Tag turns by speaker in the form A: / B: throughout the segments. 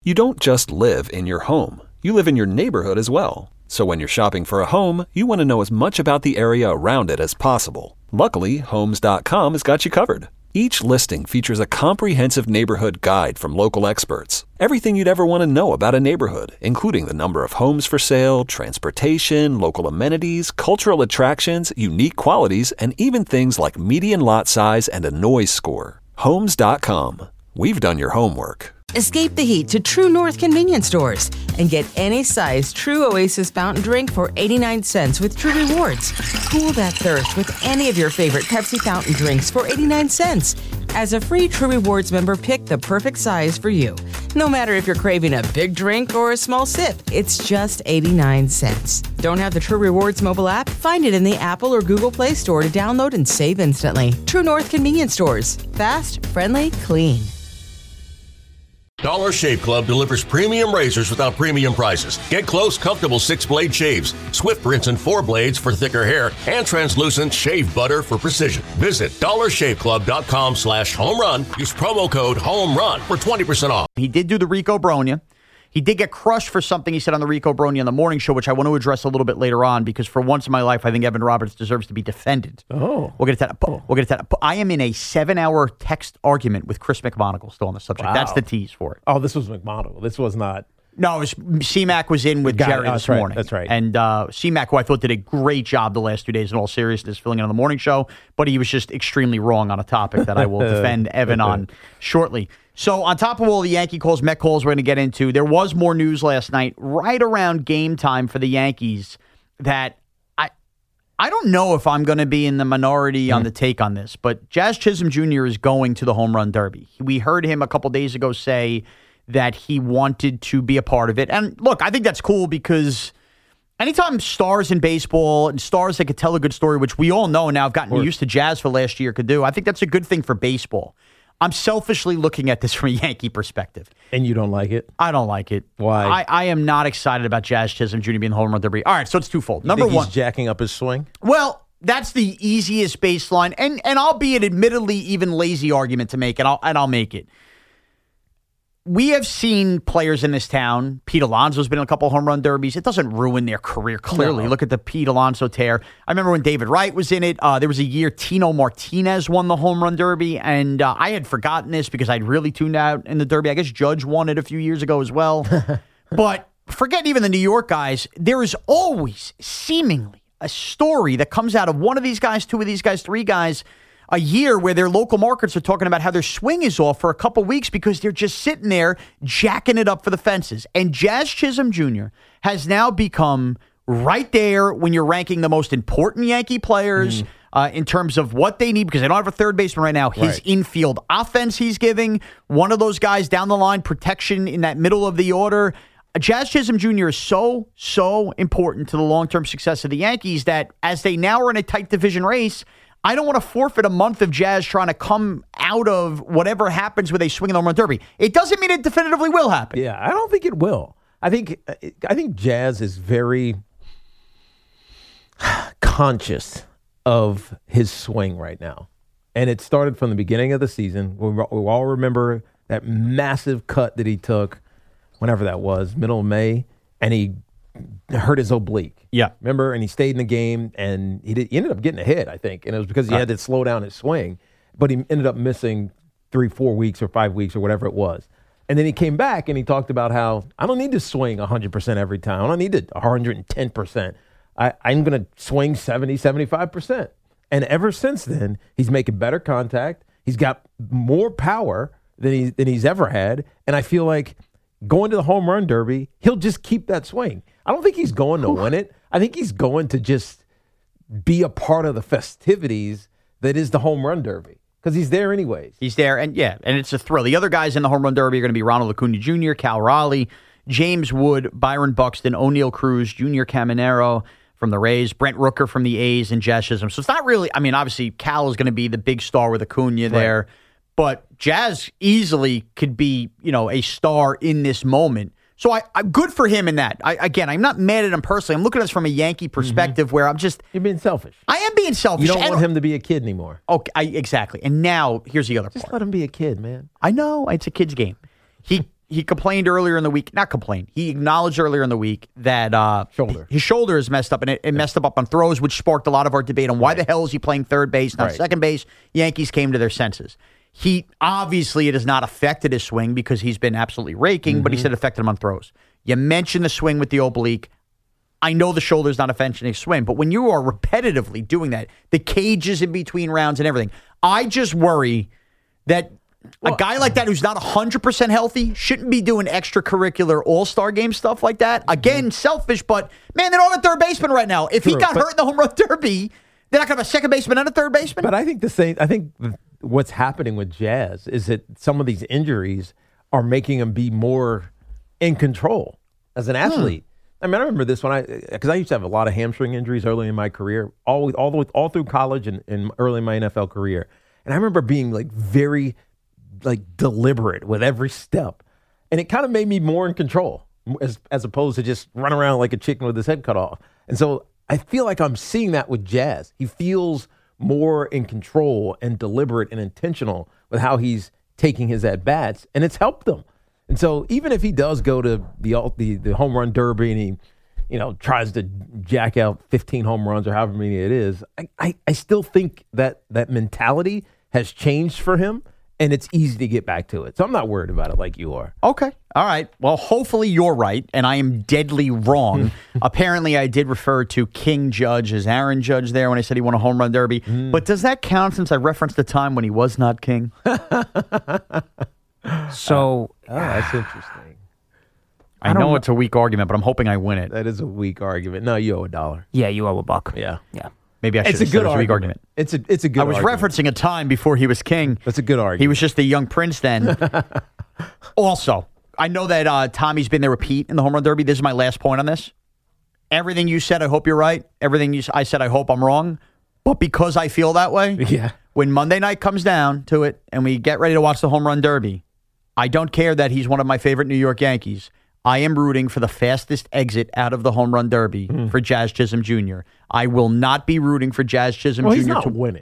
A: You don't just live in your home. You live in your neighborhood as well. So when you're shopping for a home, you want to know as much about the area around it as possible. Luckily, Homes.com has got you covered. Each listing features a comprehensive neighborhood guide from local experts. Everything you'd ever want to know about a neighborhood, including the number of homes for sale, transportation, local amenities, cultural attractions, unique qualities, and even things like median lot size and a noise score. Homes.com. We've done your homework.
B: Escape the heat to True North convenience stores and get any size True Oasis fountain drink for 89 cents with True Rewards. Cool that thirst with any of your favorite Pepsi fountain drinks for 89 cents. As a free True Rewards member, pick the perfect size for you. No matter if you're craving a big drink or a small sip, it's just 89 cents. Don't have the True Rewards mobile app? Find it in the Apple or Google Play Store to download and save instantly. True North convenience stores. Fast, friendly, clean.
C: Dollar Shave Club delivers premium razors without premium prices. Get close, comfortable 6-blade shaves, swift rinse and 4 blades for thicker hair, and translucent shave butter for precision. Visit dollarshaveclub.com/home run. Use promo code HOMERUN for 20% off.
D: He did do the Rico Bronya. He did get crushed for something he said on the Rico Bronya on the morning show, which I want to address a little bit later on, because for once in my life, I think Evan Roberts deserves to be defended.
E: Oh.
D: We'll get to that. We'll get to that. I am in a 7-hour text argument with Chris McMonagle still on the subject.
E: Wow.
D: That's the tease for it.
E: Oh, this was McMonagle. This was not.
D: No, it was, C-Mac was in with Jerry this morning.
E: That's right.
D: And C-Mac, who I thought did a great job the last 2 days in all seriousness, filling in on the morning show, but he was just extremely wrong on a topic that I will defend Evan on shortly. So on top of all the Yankee calls, Met calls we're going to get into, there was more news last night right around game time for the Yankees that I don't know if I'm going to be in the minority on the take on this, but Jazz Chisholm Jr. is going to the Home Run Derby. We heard him a couple days ago say that he wanted to be a part of it. And look, I think that's cool because anytime stars in baseball and stars that could tell a good story, which we all know now have gotten used to Jazz for last year could do, I think that's a good thing for baseball. I'm selfishly looking at this from a Yankee perspective.
E: And you don't like it?
D: I don't like it.
E: Why?
D: I am not excited about Jazz Chisholm Jr. being the Home Run Derby. All right, so it's twofold. Number one,
E: he's jacking up his swing?
D: Well, that's the easiest baseline, and I'll be an admittedly even lazy argument to make, and I'll make it. We have seen players in this town. Pete Alonso's been in a couple home run derbies. It doesn't ruin their career, clearly. No. Look at the Pete Alonso tear. I remember when David Wright was in it. There was a year Tino Martinez won the home run derby, and I had forgotten this because I'd really tuned out in the derby. I guess Judge won it a few years ago as well. But forget even the New York guys. There is always seemingly a story that comes out of one of these guys, two of these guys, three guys, a year where their local markets are talking about how their swing is off for a couple weeks because they're just sitting there jacking it up for the fences. And Jazz Chisholm Jr. has now become right there when you're ranking the most important Yankee players in terms of what they need, because they don't have a third baseman right now. His infield offense he's giving, one of those guys down the line, protection in that middle of the order. Jazz Chisholm Jr. is so important to the long-term success of the Yankees that as they now are in a tight division race, I don't want to forfeit a month of Jazz trying to come out of whatever happens with a swing in the home run derby. It doesn't mean it definitively will happen.
E: Yeah, I don't think it will. I think Jazz is very conscious of his swing right now. And it started from the beginning of the season. We all remember that massive cut that he took, whenever that was, middle of May, and he hurt his oblique.
D: Yeah.
E: Remember? And he stayed in the game, and he ended up getting a hit, I think. And it was because he had to slow down his swing. But he ended up missing 3-4 weeks or 5 weeks or whatever it was. And then he came back, and he talked about how, I don't need to swing 100% every time. I don't need to 110%. I'm going to swing 70, 75%. And ever since then, he's making better contact. He's got more power than he's ever had. And I feel like going to the home run derby, he'll just keep that swing. I don't think he's going to win it. I think he's going to just be a part of the festivities that is the home run derby, because he's there anyways.
D: He's there, and it's a thrill. The other guys in the home run derby are going to be Ronald Acuna Jr., Cal Raleigh, James Wood, Byron Buxton, O'Neill Cruz, Junior Caminero from the Rays, Brent Rooker from the A's, and Jazz Chisholm. So it's not really, I mean, obviously Cal is going to be the big star with Acuna there, but Jazz easily could be, a star in this moment. So I'm good for him in that. I'm not mad at him personally. I'm looking at this from a Yankee perspective where I'm just...
E: You're being selfish.
D: I am being selfish.
E: You don't want him to be a kid anymore.
D: Okay, exactly. And now, here's the other part.
E: Just let him be a kid, man.
D: I know. It's a kid's game. he complained earlier in the week. Not complained. He acknowledged earlier in the week that his shoulder is messed up, and it messed him up on throws, which sparked a lot of our debate on why the hell is he playing third base, not second base. Yankees came to their senses. He obviously, it has not affected his swing because he's been absolutely raking, but he said it affected him on throws. You mentioned the swing with the oblique. I know the shoulder's not affecting his swing, but when you are repetitively doing that, the cages in between rounds and everything, I just worry that a guy like that who's not 100% healthy shouldn't be doing extracurricular all-star game stuff like that. Again, selfish, but man, they don't have a third baseman right now. If he got hurt in the home run derby, they're not going to have a second baseman and a third baseman.
E: But I think what's happening with Jazz is that some of these injuries are making him be more in control as an athlete. I mean, I remember this because I used to have a lot of hamstring injuries early in my career, all through college and early in my NFL career. And I remember being very deliberate with every step, and it kind of made me more in control as opposed to just run around like a chicken with his head cut off. And so I feel like I'm seeing that with Jazz. He feels more in control and deliberate and intentional with how he's taking his at bats, and it's helped him. And so even if he does go to the home run derby and he tries to jack out 15 home runs or however many it is, I still think that mentality has changed for him, and it's easy to get back to it. So I'm not worried about it like you are.
D: Okay. All right. Well, hopefully you're right, and I am deadly wrong. Apparently, I did refer to King Judge as Aaron Judge there when I said he won a home run derby. But does that count since I referenced the time when he was not king?
F: So
E: that's interesting.
D: I know it's a weak argument, but I'm hoping I win it.
E: That is a weak argument. No, you owe $1.
F: Yeah, you owe $1.
E: Yeah.
D: Maybe I should have said it was a weak argument.
E: It's a good argument.
D: I was referencing a time before he was king.
E: That's a good argument.
D: He was just a young prince then. Also, I know that Tommy's been there with Pete in the home run derby. This is my last point on this. Everything you said, I hope you're right. Everything I said, I hope I'm wrong. But because I feel that way, when Monday night comes down to it and we get ready to watch the home run derby, I don't care that he's one of my favorite New York Yankees. I am rooting for the fastest exit out of the home run derby for Jazz Chisholm Jr. I will not be rooting for Jazz Chisholm Jr.
E: He's not winning.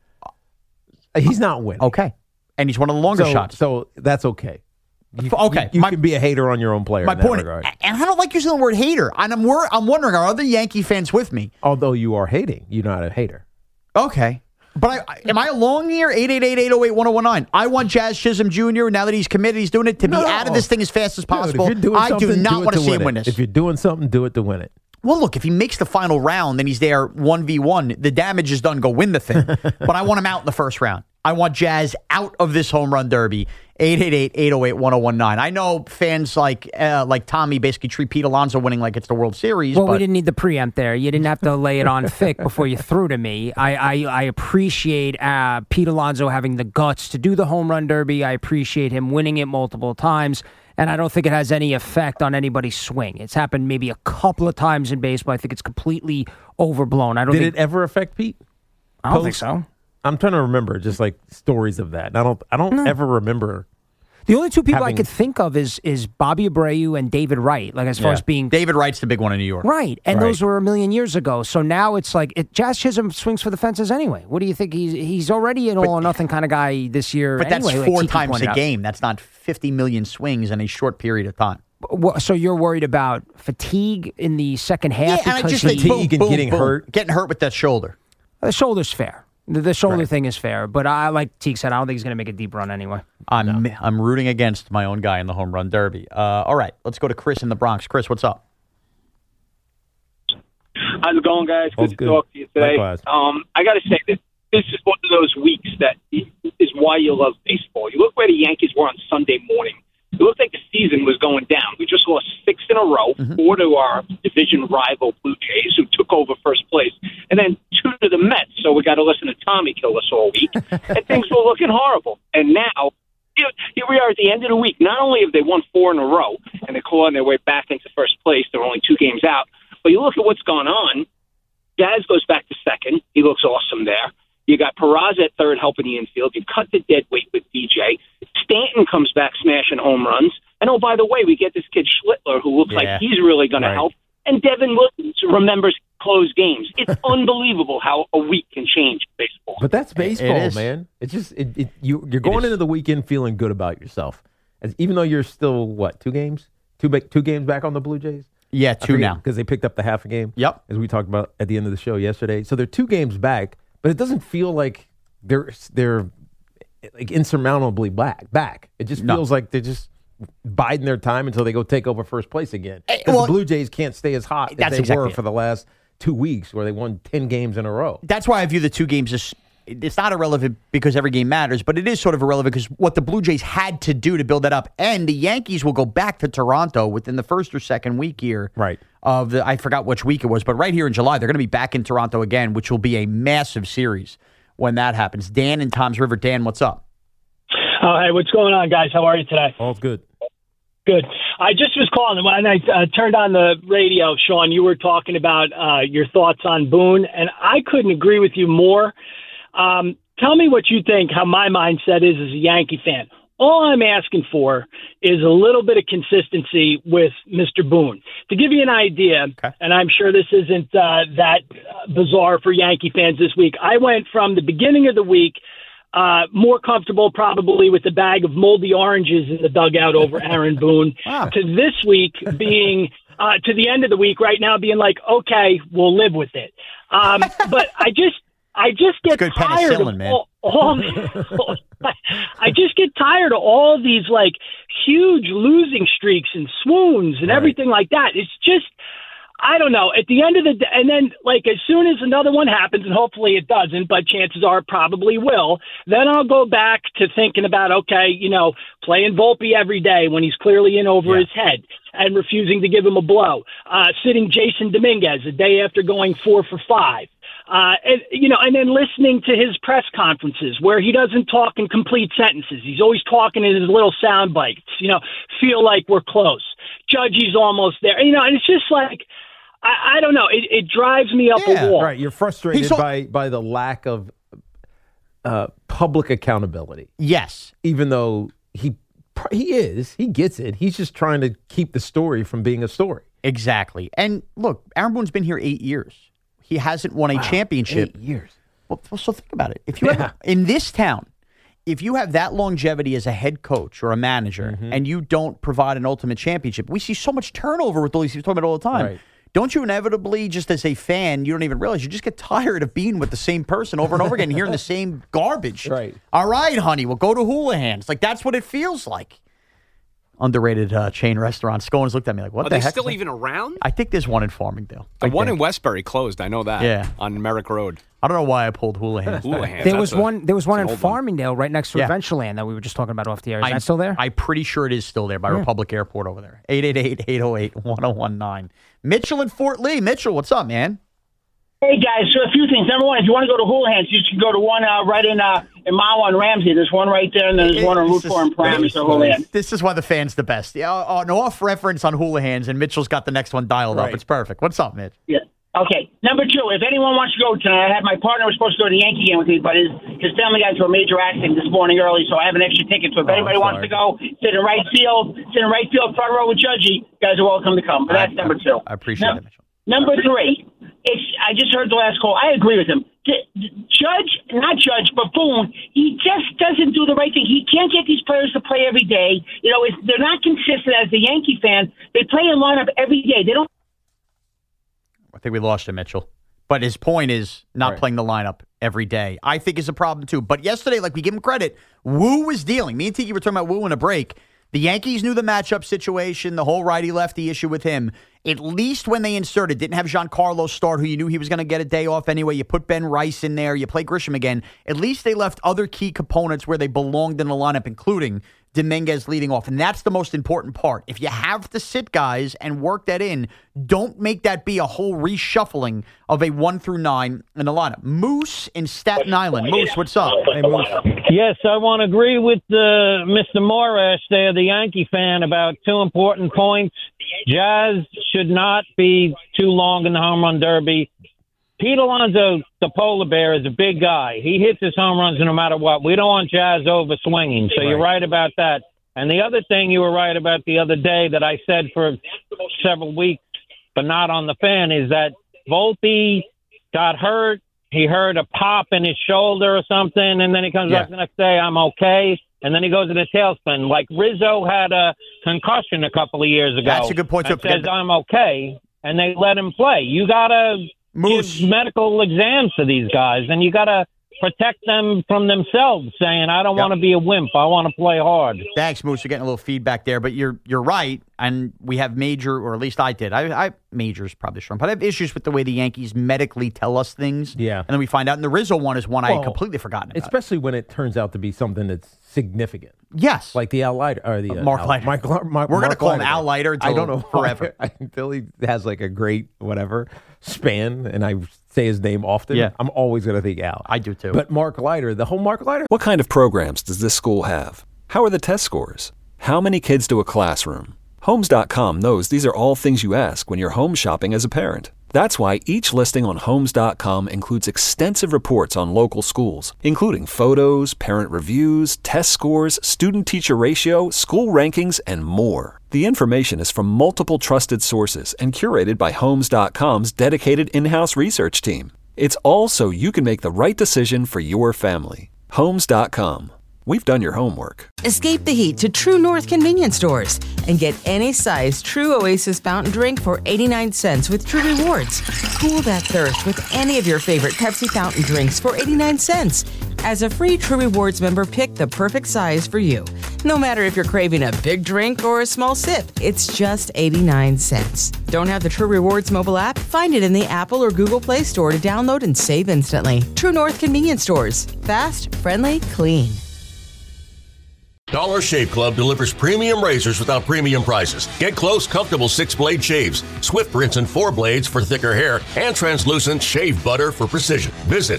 E: He's not winning.
D: Okay. And he's one of the longer shots.
E: So that's okay. You can be a hater on your own player.
D: My point, and I don't like using the word hater. And I'm wondering, are other Yankee fans with me?
E: Although you are hating, you're not a hater.
D: Okay. But am I alone here? 888-808-1019. I want Jazz Chisholm Jr., now that he's committed, he's doing it, to be out of this thing as fast as possible. I do not want to see him win this.
E: If you're doing something, do it to win it.
D: Well, look, if he makes the final round, then he's there 1v1. The damage is done. Go win the thing. But I want him out in the first round. I want Jazz out of this home run derby. 888-808-1019. I know fans like Tommy basically treat Pete Alonso winning like it's the World Series.
F: Well, we didn't need the preempt there. You didn't have to lay it on thick before you threw to me. I appreciate Pete Alonso having the guts to do the home run derby. I appreciate him winning it multiple times. And I don't think it has any effect on anybody's swing. It's happened maybe a couple of times in baseball. I think it's completely overblown.
E: Did it ever affect Pete?
F: I don't think so.
E: I'm trying to remember just like stories of that. And I don't ever remember.
F: The only two people I could think of is Bobby Abreu and David Wright. Like as far as being
D: David Wright's the big one in New York,
F: right? And those were a million years ago. So now it's like Jazz Chisholm swings for the fences anyway. What do you think? He's already an all or nothing kind of guy this year.
D: But
F: anyway,
D: that's 4 times a game. That's not 50 million swings in a short period of time.
F: So you're worried about fatigue in the second half?
D: Yeah, and I just
E: fatigue and getting hurt
D: with that shoulder.
F: The shoulder's fair. The shoulder thing is fair, but I like Teague said, I don't think he's going to make a deep run anyway.
D: I'm rooting against my own guy in the home run derby. All right, let's go to Chris in the Bronx. Chris, what's up?
G: How's it going, guys? Good to talk to you today.
E: Likewise.
G: I got to say this is one of those weeks that is why you love baseball. You look where the Yankees were on Sunday morning. It looked like the season was going down. We just lost 6 in a row, 4 to our division rival Blue Jays, who took over first place, and then 2 to the Mets. So we got to listen to Tommy kill us all week, and things were looking horrible. And now, here we are at the end of the week. Not only have they won 4 in a row, and they're clawing their way back into first place, they're only 2 games out, but you look at what's gone on. Jazz goes back to second. He looks awesome there. You got Peraza at third helping the infield. You cut the dead weight with DJ. Stanton comes back smashing home runs. And, oh, by the way, we get this kid Schlittler who looks like he's really going to help. And Devin Williams remembers close games. It's unbelievable how a week can change baseball.
E: But that's baseball, man. It's just you're going into the weekend feeling good about yourself. Even though you're still, 2 games? Two games back on the Blue Jays?
D: Yeah, 2 now.
E: Because they picked up the half a game.
D: Yep.
E: As we talked about at the end of the show yesterday. So they're 2 games back, but it doesn't feel like they're like insurmountably back. It just feels like they're just biding their time until they go take over first place again. Because the Blue Jays can't stay as hot as they were for the last 2 weeks where they won 10 games in a row.
D: That's why I view the 2 games as it's not irrelevant because every game matters, but it is sort of irrelevant because what the Blue Jays had to do to build that up. And the Yankees will go back to Toronto within the first or second week here.
E: Right.
D: I forgot which week it was, but right here in July, they're going to be back in Toronto again, which will be a massive series when that happens. Dan in Toms River. Dan, what's up?
H: Hey, what's going on, guys? How are you today?
E: All's good.
H: Good. I just was calling. When I turned on the radio, Sean, you were talking about your thoughts on Boone, and I couldn't agree with you more. Tell me what you think, how my mindset is as a Yankee fan. All I'm asking for is a little bit of consistency with Mr. Boone. To give you an idea, and I'm sure this isn't that bizarre for Yankee fans this week, I went from the beginning of the week more comfortable probably with a bag of moldy oranges in the dugout over Aaron Boone to this week being to the end of the week right now being like, okay, we'll live with it. But I just get tired of all I just get tired of all these like huge losing streaks and swoons and everything like that. It's just, I don't know. At the end of the day, and then like as soon as another one happens, and hopefully it doesn't, but chances are it probably will, then I'll go back to thinking about, okay, playing Volpe every day when he's clearly in over his head and refusing to give him a blow. Sitting Jason Dominguez a day after going 4 for 5. And then listening to his press conferences where he doesn't talk in complete sentences. He's always talking in his little sound bites, feel like we're close. Judgy's almost there, and it's just like, I don't know. It drives me up a wall.
E: Right. You're frustrated by the lack of public accountability.
D: Yes.
E: Even though he gets it. He's just trying to keep the story from being a story.
D: Exactly. And look, Aaron Boone's been here 8 years. He hasn't won a championship.
E: 8 years.
D: Well, so think about it. If you have, in this town, if you have that longevity as a head coach or a manager and you don't provide an ultimate championship, we see so much turnover with all these people talking about it all the time.
E: Right.
D: Don't you inevitably, just as a fan, you don't even realize, you just get tired of being with the same person over and over again, hearing the same garbage.
E: Right.
D: All right, honey, we'll go to Houlihan's. Like, that's what it feels like. Underrated chain restaurant. Scones looked at me like, what the heck?
I: Are they still even around?
D: I think there's one in Farmingdale.
I: The one in Westbury closed. I know that.
D: Yeah.
I: On Merrick Road.
D: I don't know why I pulled Houlihan's.
F: There was one in Farmingdale right next to Adventureland that we were just talking about off the air. Is that still there?
D: I'm pretty sure it is still there by Republic Airport over there. 888-808-1019. Mitchell in Fort Lee. Mitchell, what's up, man?
J: Hey, guys, so a few things. Number one, if you want to go to Houlihan's, you should go to one right in Mahwah and Ramsey. There's one right there, and then there's one on Route 4 in Paramus or Houlihan's.
D: This is why the fan's the best. Yeah, an off reference on Houlihan's, and Mitchell's got the next one dialed up. It's perfect. What's up, Mitch?
J: Yeah. Okay. Number two, if anyone wants to go tonight, I had my partner was supposed to go to the Yankee game with me, but his family got into a major accident this morning early, so I have an extra ticket. So if anybody wants to go, sit in right field, front row with Judgy, you guys are welcome to come. But that's number two.
D: I appreciate it, Mitchell.
J: Number three, I just heard the last call. I agree with him. But Boone, he just doesn't do the right thing. He can't get these players to play every day. They're not consistent as a Yankee fan. They play in lineup every day. They don't.
D: I think we lost him, Mitchell. But his point is not playing the lineup every day, I think, is a problem, too. But yesterday, like we give him credit, Wu was dealing. Me and Tiki were talking about Wu in a break. The Yankees knew the matchup situation, the whole righty-lefty issue with him. At least when they inserted, didn't have Giancarlo start, who you knew he was going to get a day off anyway. You put Ben Rice in there. You play Grisham again. At least they left other key components where they belonged in the lineup, including Dominguez leading off. And that's the most important part. If you have to sit guys and work that in, don't make that be a whole reshuffling of a 1 through 9 in the lineup. Moose in Staten Island. Moose, what's up?
E: Hey, Moose.
K: Yes, I want to agree with Mr. Morash there, the Yankee fan, about two important points. Jazz should not be too long in the home run derby. Pete Alonso, the polar bear, is a big guy. He hits his home runs no matter what. We don't want Jazz over swinging, so you're right about that. And the other thing you were right about the other day that I said for several weeks, but not on the fan, is that Volpe got hurt. he heard a pop in his shoulder or something, and then he comes back the next day, I'm okay. And then he goes in a tailspin. Like Rizzo had a concussion a couple of years ago.
D: That's a good point.
K: And says, I'm okay, and they let him play. You got to give medical exams to these guys, and you got to protect them from themselves, saying, I don't want to be a wimp. I want to play hard.
D: Thanks, Moose. You're getting a little feedback there, but you're right. And we have major, or at least I did. I major's probably strong, but I have issues with the way the Yankees medically tell us things.
E: Yeah.
D: And then we find out, and the Rizzo one is one I had completely forgotten about.
E: Especially when it turns out to be something that's significant.
D: Yes.
E: Like the Al Leiter, or the
D: Mark Leiter.
E: We're
D: going to call him Al Leiter until
E: I don't know
D: forever.
E: Until he has like a great whatever span, and I say his name often.
D: Yeah.
E: I'm always going to think Al.
D: I do too.
E: But Mark Leiter, the whole Mark Leiter.
A: What kind of programs does this school have? How are the test scores? How many kids do a classroom? Homes.com knows these are all things you ask when you're home shopping as a parent. That's why each listing on Homes.com includes extensive reports on local schools, including photos, parent reviews, test scores, student-teacher ratio, school rankings, and more. The information is from multiple trusted sources and curated by Homes.com's dedicated in-house research team. It's all so you can make the right decision for your family. Homes.com. We've done your homework.
B: Escape the heat to True North convenience stores and get any size True Oasis fountain drink for 89 cents with True Rewards. Cool that thirst with any of your favorite Pepsi fountain drinks for 89 cents. As a free True Rewards member, pick the perfect size for you. No matter if you're craving a big drink or a small sip, it's just 89 cents. Don't have the True Rewards mobile app? Find it in the Apple or Google Play Store to download and save instantly. True North convenience stores. Fast, friendly, clean.
C: Dollar Shave Club delivers premium razors without premium prices. Get close, comfortable 6-blade shaves, swift rinse and 4 blades for thicker hair, and translucent shave butter for precision. Visit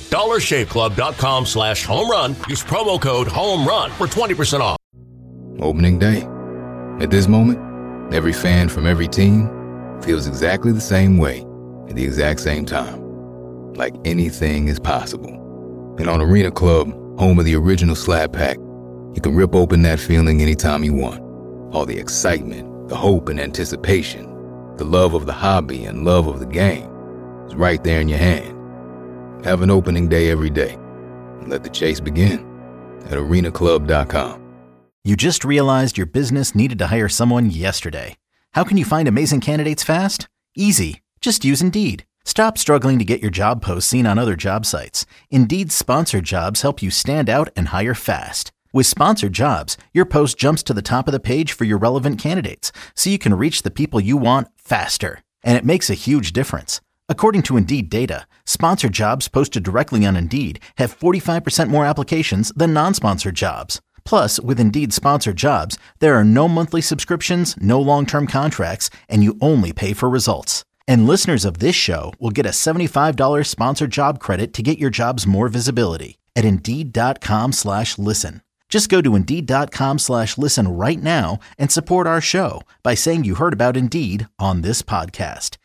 C: dollarshaveclub.com/home run. Use promo code HOMERUN for 20% off.
L: Opening day. At this moment, every fan from every team feels exactly the same way at the exact same time. Like anything is possible. And on Arena Club, home of the original Slab Pack, you can rip open that feeling anytime you want. All the excitement, the hope and anticipation, the love of the hobby and love of the game is right there in your hand. Have an opening day every day and let the chase begin at arenaclub.com.
M: You just realized your business needed to hire someone yesterday. How can you find amazing candidates fast? Easy. Just use Indeed. Stop struggling to get your job posts seen on other job sites. Indeed's sponsored jobs help you stand out and hire fast. With sponsored jobs, your post jumps to the top of the page for your relevant candidates, so you can reach the people you want faster. And it makes a huge difference. According to Indeed data, sponsored jobs posted directly on Indeed have 45% more applications than non-sponsored jobs. Plus, with Indeed sponsored jobs, there are no monthly subscriptions, no long-term contracts, and you only pay for results. And listeners of this show will get a $75 sponsored job credit to get your jobs more visibility at Indeed.com/listen. Just go to Indeed.com/listen right now and support our show by saying you heard about Indeed on this podcast.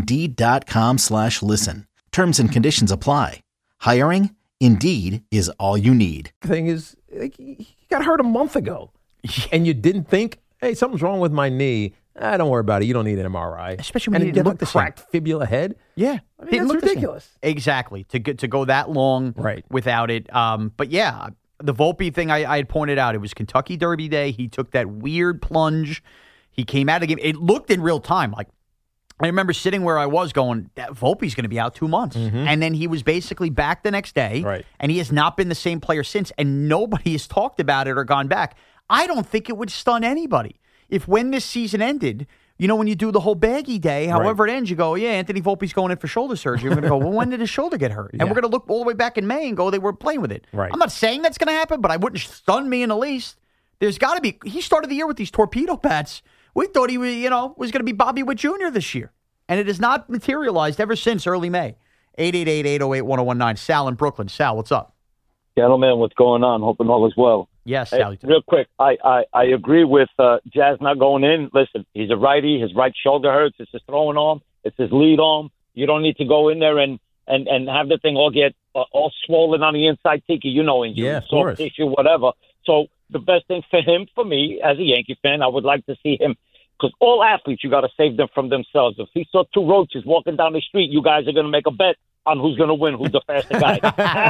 M: Indeed.com/listen. Terms and conditions apply. Hiring? Indeed is all you need.
E: Thing is, like, he got hurt a month ago, and you didn't think, hey, something's wrong with my knee. Don't worry about it. You don't need an MRI.
D: Especially when
E: you get a
D: the
E: cracked fibula head.
D: Yeah.
E: I mean, that's ridiculous.
D: Exactly. To go that long without it. But yeah, the Volpe thing I had pointed out, it was Kentucky Derby Day. He took that weird plunge. He came out of the game. It looked in real time. Like, I remember sitting where I was going, that Volpe's going to be out 2 months. And then he was basically back the next day.
E: Right.
D: And he has not been the same player since. And nobody has talked about it or gone back. I don't think it would stun anybody. If when this season ended, you know, when you do the whole baggy day, however it ends, you go, yeah, Anthony Volpe's going in for shoulder surgery. We're going to go, well, when did his shoulder get hurt? And we're going to look all the way back in May and go, they were playing with it.
E: Right.
D: I'm not saying that's going to happen, but I wouldn't stun me in the least. There's got to be. He started the year with these torpedo bats. We thought he was, was going to be Bobby Witt Jr. this year. And it has not materialized ever since early May. 888-808-1019. Sal in Brooklyn. Sal, what's up?
N: Gentlemen, what's going on? Hoping all is well.
D: Yes,
N: Hey,
D: Sal.
N: real quick, I agree with Jazz not going in. Listen, he's a righty. His right shoulder hurts. It's his throwing arm. It's his lead arm. You don't need to go in there and have the thing all get all swollen on the inside, Tiki. You know, injury,
E: of
N: soft
E: course.
N: tissue, whatever. So the best thing for him, for me, as a Yankee fan, I would like to see him Because all athletes, you got to save them from themselves. If he saw two roaches walking down the street, you guys are going to make a bet on who's going to win, who's the faster guy.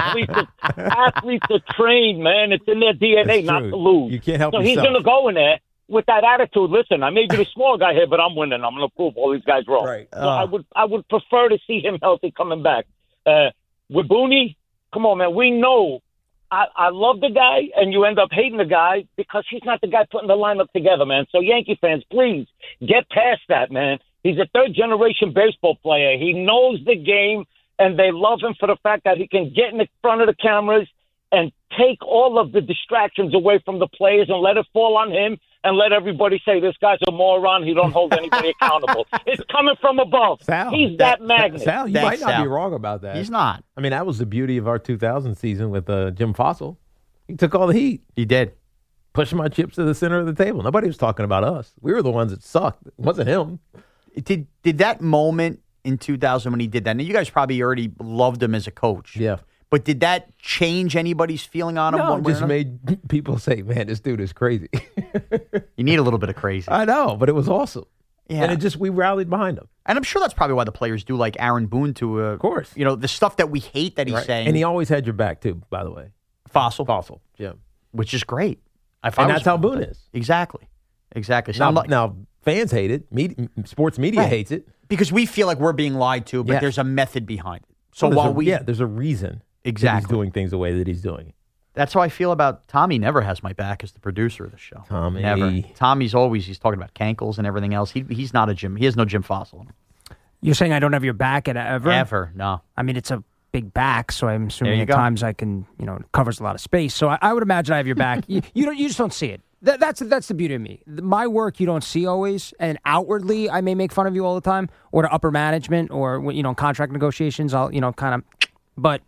N: athletes are trained, man. It's in their DNA not to lose.
E: You can't help
N: so
E: yourself.
N: he's going to go in there with that attitude. Listen, I may be the small guy here, but I'm winning. I'm going to prove all these guys wrong.
E: Right.
N: So I would prefer to see him healthy coming back. With Booney, come on, man. We know I love the guy, and you end up hating the guy because he's not the guy putting the lineup together, man. So Yankee fans, please get past that, man. He's a third-generation baseball player. He knows the game, and they love him for the fact that he can get in the front of the cameras and take all of the distractions away from the players and let it fall on him and let everybody say, this guy's a moron. He don't hold anybody accountable. It's coming from above.
E: Sal,
N: he's that magnet.
E: Sal, you might not be wrong about that.
D: He's not.
E: I mean, that was the beauty of our 2000 season with Jim Fossil. He took all the heat.
D: He did.
E: Pushing my chips to the center of the table. Nobody was talking about us. We were the ones that sucked. It wasn't him.
D: Did that moment in 2000 when he did that, now you guys probably already loved him as a coach.
E: Yeah.
D: But did that change anybody's feeling on him?
E: No,
D: one
E: it
D: way or
E: just
D: another?
E: made people say, man, this dude is crazy.
D: You need a little bit of crazy.
E: I know, but it was awesome.
D: Yeah.
E: And we rallied behind him.
D: And I'm sure that's probably why the players do like Aaron Boone to,
E: of course.
D: You know, the stuff that we hate that he's saying.
E: And he always had your back, too, by the way.
D: Fossil.
E: Yeah.
D: Which is great.
E: And that's how Boone is.
D: Exactly. So
E: Now, fans hate it. Sports media hates it.
D: Because we feel like we're being lied to, but there's a method behind it. So
E: there's a reason
D: exactly
E: that he's doing things the way that he's doing.
D: That's how I feel about Tommy. Never has my back as the producer of the show.
E: Tommy.
D: Never. Tommy's he's talking about cankles and everything else. He's not a Jim. He has no Jim Fossil in him.
F: You're saying I don't have your back ever?
D: Ever, no.
F: I mean, it's a big back, so I'm assuming at
D: go.
F: times I can, it covers a lot of space. So I would imagine I have your back. you just don't see it. That's the beauty of me. My work you don't see always, and outwardly I may make fun of you all the time, or to upper management, or contract negotiations. I'll kind of, but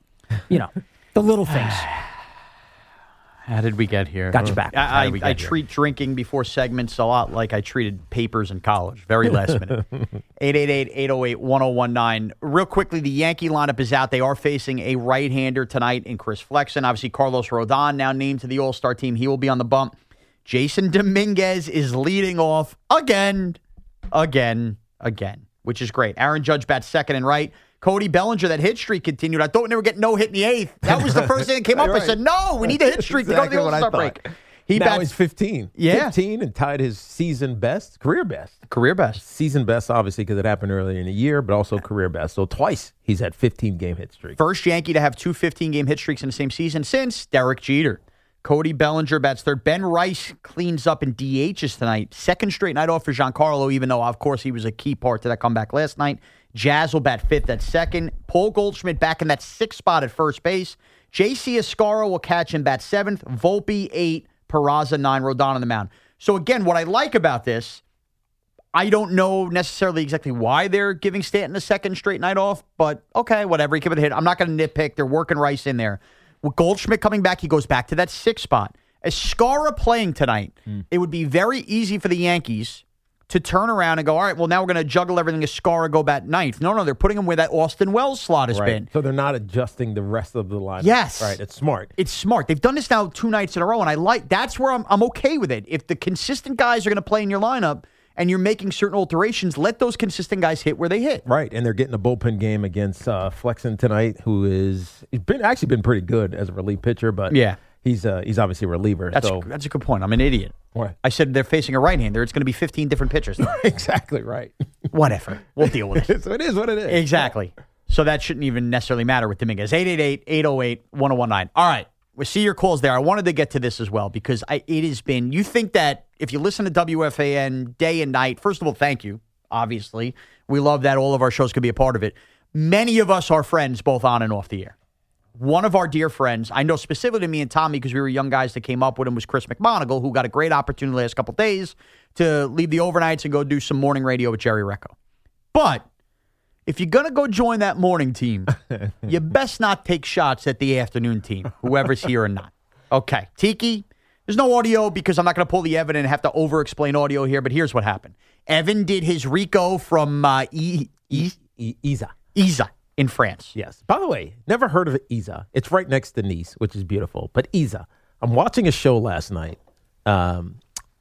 F: the little things.
D: How did we get here?
F: Got your back.
D: I treat drinking before segments a lot like I treated papers in college. Very last minute. 888-808-1019. Real quickly, the Yankee lineup is out. They are facing a right-hander tonight in Chris Flexen. Obviously, Carlos Rodon now named to the All-Star team. He will be on the bump. Jason Dominguez is leading off again, which is great. Aaron Judge bats second and right. Cody Bellinger, that hit streak continued. I thought we never get no hit in the eighth. That was the first thing that came up.
E: Right.
D: I said, no, we need a hit streak to go to the All-Star break.
E: Now he's 15.
D: Yeah.
E: 15 and tied his season best, career best. Season best, obviously, because it happened earlier in the year, but also career best. So twice he's had 15-game hit streak.
D: First Yankee to have two 15-game hit streaks in the same season since Derek Jeter. Cody Bellinger bats third. Ben Rice cleans up in DHs tonight. Second straight night off for Giancarlo, even though, of course, he was a key part to that comeback last night. Jazz will bat fifth at second. Paul Goldschmidt back in that sixth spot at first base. J.C. Escarra will catch him bat seventh. Volpe 8, Peraza 9, Rodon on the mound. So again, what I like about this, I don't know necessarily exactly why they're giving Stanton a second straight night off, but okay, whatever. He give it a hit. I'm not going to nitpick. They're working Rice in there. With Goldschmidt coming back, he goes back to that sixth spot. Escarra playing tonight, it would be very easy for the Yankees to turn around and go, all right, well, now we're going to juggle everything. Escarra go bat ninth. No, they're putting him where that Austin Wells slot has been.
E: So they're not adjusting the rest of the lineup.
D: Yes.
E: Right, it's smart.
D: It's smart. They've done this now 2 nights in a row, and that's where I'm okay with it. If the consistent guys are going to play in your lineup and you're making certain alterations, let those consistent guys hit where they hit.
E: Right, and they're getting a bullpen game against Flexen tonight, he's been pretty good as a relief pitcher, but he's obviously a reliever.
D: That's a good point. I'm an idiot.
E: What?
D: I said they're facing a right-hander. It's going to be 15 different pitchers.
E: Exactly right.
D: Whatever. We'll deal with it.
E: So it is what it is.
D: Exactly. So that shouldn't even necessarily matter with Dominguez. 888-808-1019. All right. We see your calls there. I wanted to get to this as well because it has been, you think that if you listen to WFAN day and night, first of all, thank you, obviously. We love that all of our shows could be a part of it. Many of us are friends both on and off the air. One of our dear friends, I know specifically to me and Tommy because we were young guys that came up with him, was Chris McMonagle, who got a great opportunity the last couple of days to leave the overnights and go do some morning radio with Jerry Recco. But if you're going to go join that morning team, you best not take shots at the afternoon team, whoever's here or not. Okay. Tiki, there's no audio because I'm not going to pull the Evan and have to over-explain audio here, but here's what happened. Evan did his Rico from
E: Isa
D: in France.
E: Yes. By the way, never heard of Isa. It's right next to Nice, which is beautiful. But Isa, I'm watching a show last night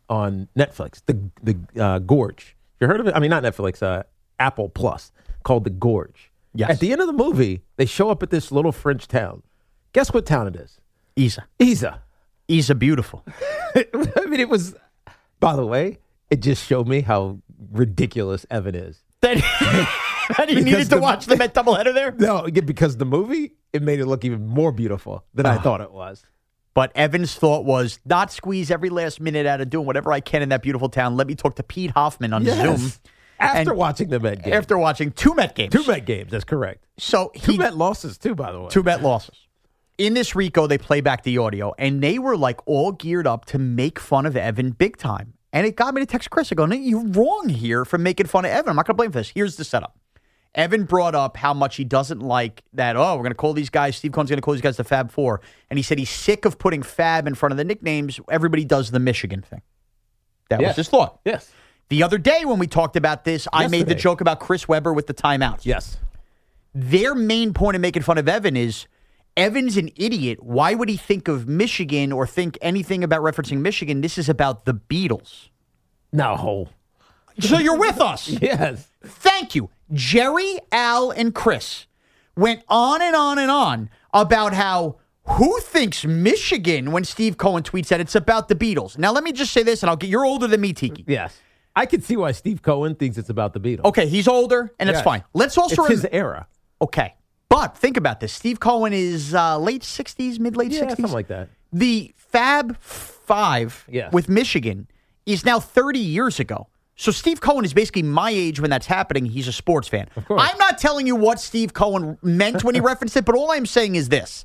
E: on Netflix, the Gorge. You heard of it? I mean, not Netflix, Apple Plus, called The Gorge.
D: Yes.
E: At the end of the movie, they show up at this little French town. Guess what town it is?
D: Isa beautiful.
E: I mean, it was, by the way, it just showed me how ridiculous Evan is.
D: That he needed to watch the Met doubleheader there?
E: No, because the movie, it made it look even more beautiful than I thought it was.
D: But Evan's thought was not squeeze every last minute out of doing whatever I can in that beautiful town. Let me talk to Pete Hoffman on Zoom.
E: After watching the Met game.
D: After watching 2 Met games.
E: 2 Met games, that's correct.
D: So
E: 2 Met losses, too, by the way.
D: 2 Met losses. In this Rico, they play back the audio, and they were like all geared up to make fun of Evan big time. And it got me to text Chris. I go, no, you're wrong here for making fun of Evan. I'm not going to blame him for this. Here's the setup. Evan brought up how much he doesn't like that, we're going to call these guys, Steve Cohen's going to call these guys the Fab Four. And he said he's sick of putting Fab in front of the nicknames. Everybody does the Michigan thing. That was his thought.
E: Yes.
D: The other day when we talked about this, I made the joke about Chris Webber with the timeouts.
E: Yes.
D: Their main point of making fun of Evan is Evan's an idiot. Why would he think of Michigan or think anything about referencing Michigan? This is about the Beatles.
E: No.
D: So you're with us.
E: Yes.
D: Thank you. Jerry, Al, and Chris went on and on and on about how who thinks Michigan when Steve Cohen tweets that it's about the Beatles. Now, let me just say this, and you're older than me, Tiki.
E: Yes. I can see why Steve Cohen thinks it's about the Beatles.
D: Okay, he's older, and that's fine. Let's also
E: it's his era.
D: Okay. But think about this. Steve Cohen is late 60s, mid-late 60s.
E: Something like that.
D: The Fab Five with Michigan is now 30 years ago. So Steve Cohen is basically my age when that's happening. He's a sports fan.
E: Of course.
D: I'm not telling you what Steve Cohen meant when he referenced it, but all I'm saying is this.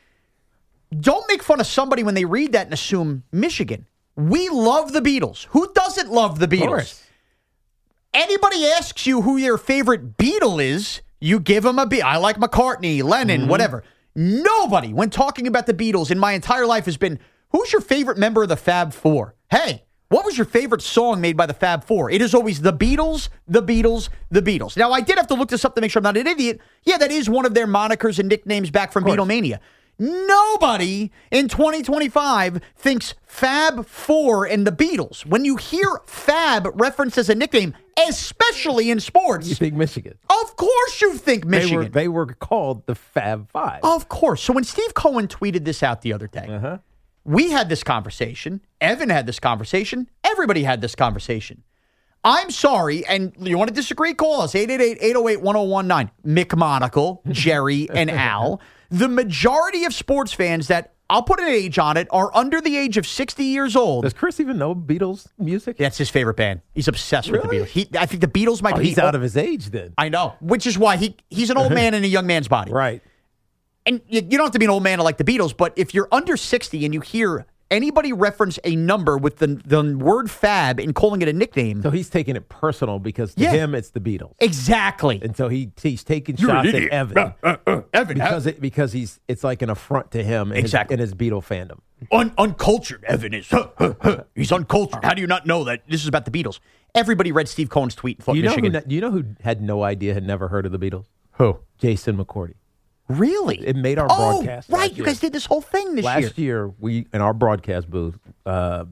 D: Don't make fun of somebody when they read that and assume Michigan. We love the Beatles. Who doesn't love the Beatles?
E: Of course.
D: Anybody asks you who your favorite Beatle is, you give them a B. I like McCartney, Lennon, whatever. Nobody, when talking about the Beatles in my entire life, has been, who's your favorite member of the Fab Four? Hey, what was your favorite song made by the Fab Four? It is always the Beatles, the Beatles, the Beatles. Now, I did have to look this up to make sure I'm not an idiot. Yeah, that is one of their monikers and nicknames back from Beatlemania. Nobody in 2025 thinks Fab Four and the Beatles. When you hear Fab referenced as a nickname, especially in sports,
E: you think Michigan.
D: Of course you think Michigan.
E: They were called the Fab Five.
D: Of course. So when Steve Cohen tweeted this out the other day, we had this conversation. Evan had this conversation. Everybody had this conversation. I'm sorry, and you want to disagree? Call us, 888-808-1019. Mick Monacle, Jerry, and Al. The majority of sports fans that, I'll put an age on it, are under the age of 60 years old.
E: Does Chris even know Beatles music?
D: That's his favorite band. He's obsessed with the Beatles. I think the Beatles might be...
E: He's out of his age then.
D: I know, which is why he's an old man in a young man's body.
E: Right.
D: And you don't have to be an old man to like the Beatles, but if you're under 60 and you hear anybody reference a number with the word Fab and calling it a nickname.
E: So he's taking it personal because to him it's the Beatles.
D: Exactly.
E: And so he's taking shots at Evan.
D: Evan.
E: Because it's like an affront to him and his Beatle fandom.
D: Uncultured Evan is. He's uncultured. How do you not know that this is about the Beatles? Everybody read Steve Cohen's tweet and thought Michigan.
E: Do you know who had no idea, had never heard of the Beatles?
D: Who?
E: Jason McCourty.
D: Really?
E: It made our broadcast.
D: Right. You guys did this whole thing this year.
E: Last year, we, in our broadcast booth, there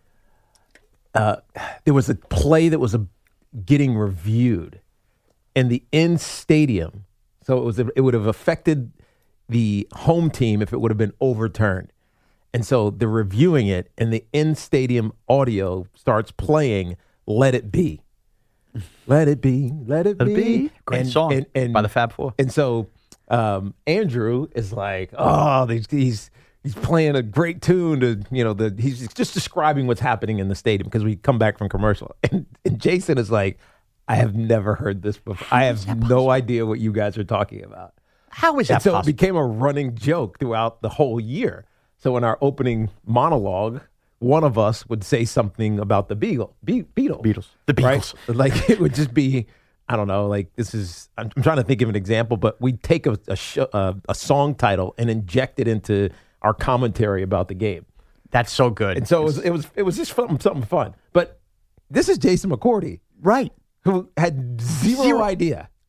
E: was a play that was getting reviewed in the in-stadium. So it would have affected the home team if it would have been overturned. And so they're reviewing it, and the in-stadium audio starts playing Let It Be. Let it be, let it be.
D: Great song by the Fab Four.
E: And so... Andrew is like, he's playing a great tune to, he's just describing what's happening in the stadium because we come back from commercial. And Jason is like, I have never heard this before. I have no idea what you guys are talking about.
D: How is that possible?
E: So it became a running joke throughout the whole year. So in our opening monologue, one of us would say something about the Beatles.
D: The Beatles.
E: Right? Like it would just be... I don't know, like this is, I'm trying to think of an example, but we take a song title and inject it into our commentary about the game.
D: That's so good.
E: And so it was just something fun. But this is Jason McCourty.
D: Right.
E: Who had zero idea.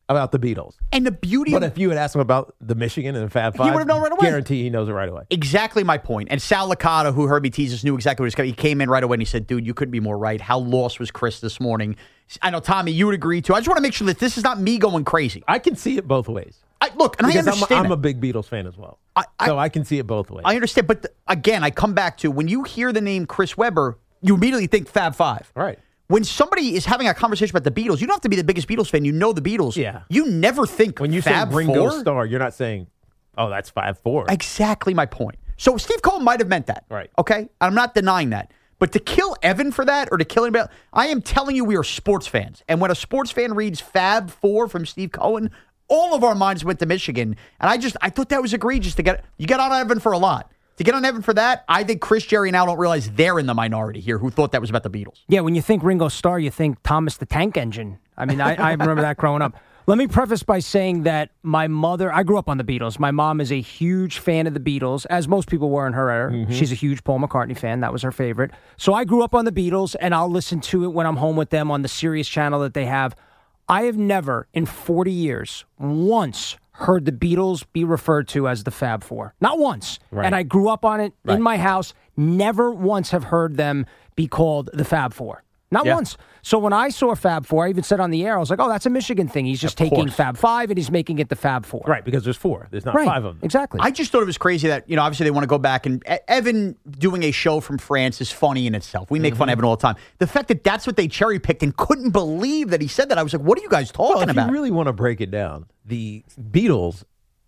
E: about the Beatles.
D: And the beauty
E: But
D: of
E: if you had asked him about the Michigan and the Fab Five,
D: he would have known right away.
E: Guarantee he knows it right away.
D: Exactly my point. And Sal Licata, who heard me tease us, knew exactly what was coming. He came in right away and he said, dude, you couldn't be more right. How lost was Chris this morning? I know, Tommy, you would agree too. I just want to make sure that this is not me going crazy.
E: I can see it both ways.
D: Look, and
E: because
D: I understand
E: I'm a big Beatles fan as well. So I can see it both ways.
D: I understand. But again, I come back to when you hear the name Chris Webber, you immediately think Fab Five.
E: Right.
D: When somebody is having a conversation about the Beatles, you don't have to be the biggest Beatles fan. You know the Beatles.
E: Yeah.
D: You never think
E: when you
D: Fab
E: say Ringo
D: 4?
E: Starr, you're not saying, oh, that's 5-4.
D: Exactly my point. So Steve Cohen might have meant that.
E: Right.
D: Okay? I'm not denying that. But to kill Evan for that or to kill anybody, I am telling you we are sports fans. And when a sports fan reads Fab 4 from Steve Cohen, all of our minds went to Michigan. And I thought that was egregious to get on Evan for a lot. To get on Evan for that, I think Chris, Jerry, and Al don't realize they're in the minority here who thought that was about the Beatles.
F: Yeah, when you think Ringo Starr, you think Thomas the Tank Engine. I mean, I remember that growing up. Let me preface by saying that my mother, I grew up on the Beatles. My mom is a huge fan of the Beatles, as most people were in her era. Mm-hmm. She's a huge Paul McCartney fan. That was her favorite. So I grew up on the Beatles, and I'll listen to it when I'm home with them on the Sirius channel that they have. I have never, in 40 years, once heard the Beatles be referred to as the Fab Four. Not once.
E: Right.
F: And I grew up on it in my house. Never once have heard them be called the Fab Four. Not once. So when I saw Fab Four, I even said on the air, I was like, oh, that's a Michigan thing. He's just taking Fab Five and he's making it the Fab Four.
E: Right, because there's 4. There's not 5 of them.
F: Exactly.
D: I just thought it was crazy that, obviously they want to go back and Evan doing a show from France is funny in itself. We make fun of Evan all the time. The fact that that's what they cherry picked and couldn't believe that he said that, I was like, what are you guys talking about?
E: If you really want to break it down, the Beatles,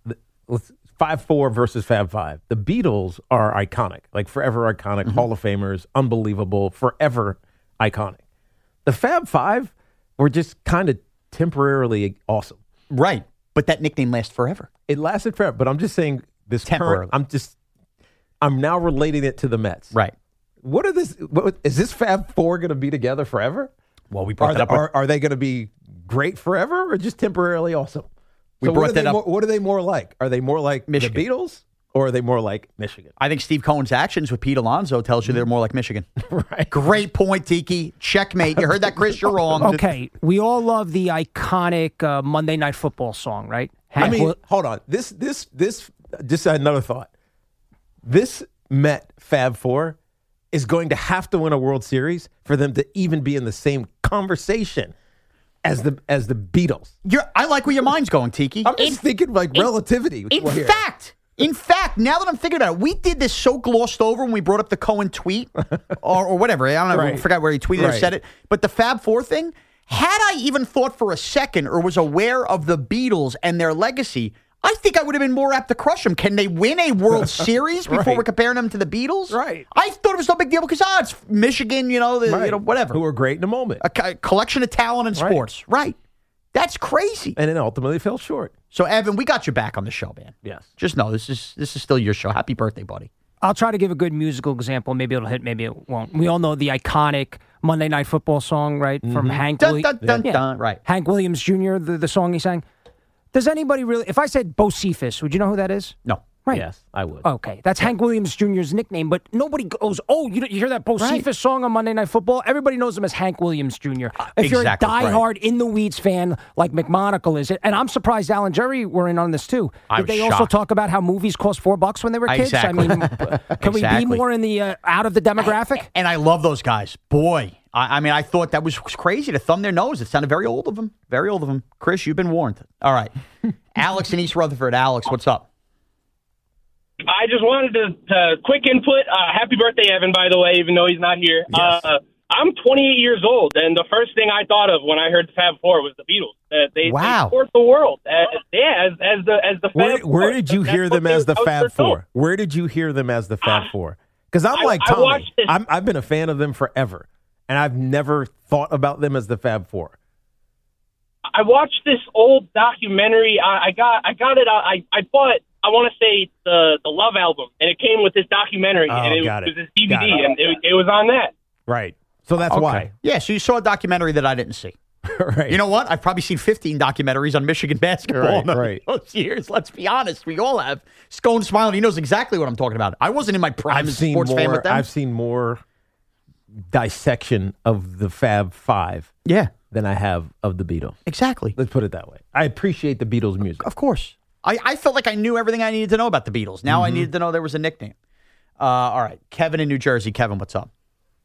E: 5-4 versus Fab 5. The Beatles are iconic, like forever iconic, Hall of Famers, unbelievable, forever iconic. The Fab 5 were just kind of temporarily awesome.
D: Right. But that nickname lasts forever.
E: It lasted forever, but I'm just saying this
D: temporarily.
E: I'm now relating it to the Mets.
D: Right.
E: Is this Fab 4 going to be together forever?
D: Well, we brought that up.
E: Are they going to be great forever or just temporarily awesome?
D: We brought that up.
E: What are they more like? Are they more like
D: Michigan.
E: The Beatles? Or are they more like Michigan?
D: I think Steve Cohen's actions with Pete Alonso tells you they're more like Michigan.
E: Right.
D: Great point, Tiki. Checkmate. You heard that, Chris? You're wrong.
F: Okay. We all love the iconic Monday Night Football song, right?
E: Hold on. This just another thought. This Met Fab 4 is going to have to win a World Series for them to even be in the same conversation as the Beatles.
D: I like where your mind's going, Tiki.
E: I'm just thinking like relativity.
D: In fact, now that I'm thinking about it, we did this so glossed over when we brought up the Cohen tweet or whatever. I don't know. I forgot where he tweeted or said it. But the Fab Four thing, had I even thought for a second or was aware of the Beatles and their legacy, I think I would have been more apt to crush them. Can they win a World Series before we're comparing them to the Beatles?
E: Right.
D: I thought it was no big deal because, it's Michigan, whatever.
E: Who are great in a moment.
D: A collection of talent in sports. Right. That's crazy.
E: And it ultimately fell short.
D: So, Evan, we got you back on the show, man.
E: Yes.
D: Just know this is still your show. Happy birthday, buddy.
F: I'll try to give a good musical example. Maybe it'll hit, maybe it won't. We all know the iconic Monday Night Football song, right? From Hank
D: Williams. Right.
F: Hank Williams Jr., the song he sang. Does anybody really, if I said Bocephus, would you know who that is?
D: No.
F: Right.
E: Yes, I would.
F: Okay. That's Hank Williams Jr.'s nickname, but nobody goes, you hear that Bocephus song on Monday Night Football? Everybody knows him as Hank Williams Jr. If you're a diehard in the weeds fan like McMonagle is, and I'm surprised Al and Jerry were in on this too. Did they also talk about how movies cost $4 when they were kids?
D: Exactly.
F: I mean, can we be more in the out of the demographic?
D: And I love those guys. Boy, I thought that was crazy to thumb their nose. It sounded very old of them. Very old of them. Chris, you've been warned. All right. Alex in East Rutherford. Alex, what's up?
O: I just wanted to quick input. Happy birthday, Evan, by the way, even though he's not here.
D: Yes.
O: I'm 28 years old, and the first thing I thought of when I heard the Fab Four was the Beatles. They support the world. As the Fab Four.
E: Where did you hear them as the Fab Four? Where did you hear them as the Fab Four? Because I'm like Tommy. I've been a fan of them forever, and I've never thought about them as the Fab Four.
O: I watched this old documentary. I got it. I bought. I want to say the Love album, and it came with this documentary, and it was this DVD, and it was on that.
E: Right. So that's why.
D: Yeah, so you saw a documentary that I didn't see.
E: Right.
D: You know what? I've probably seen 15 documentaries on Michigan basketball in those years. Let's be honest. We all have. Scone smiling. He knows exactly what I'm talking about. I wasn't in my prime as a sports fan with them.
E: I've seen more dissection of the Fab Five than I have of the Beatles.
D: Exactly.
E: Let's put it that way. I appreciate the Beatles' music.
D: Of course. I felt like I knew everything I needed to know about the Beatles. Now I needed to know there was a nickname. All right. Kevin in New Jersey. Kevin, what's up?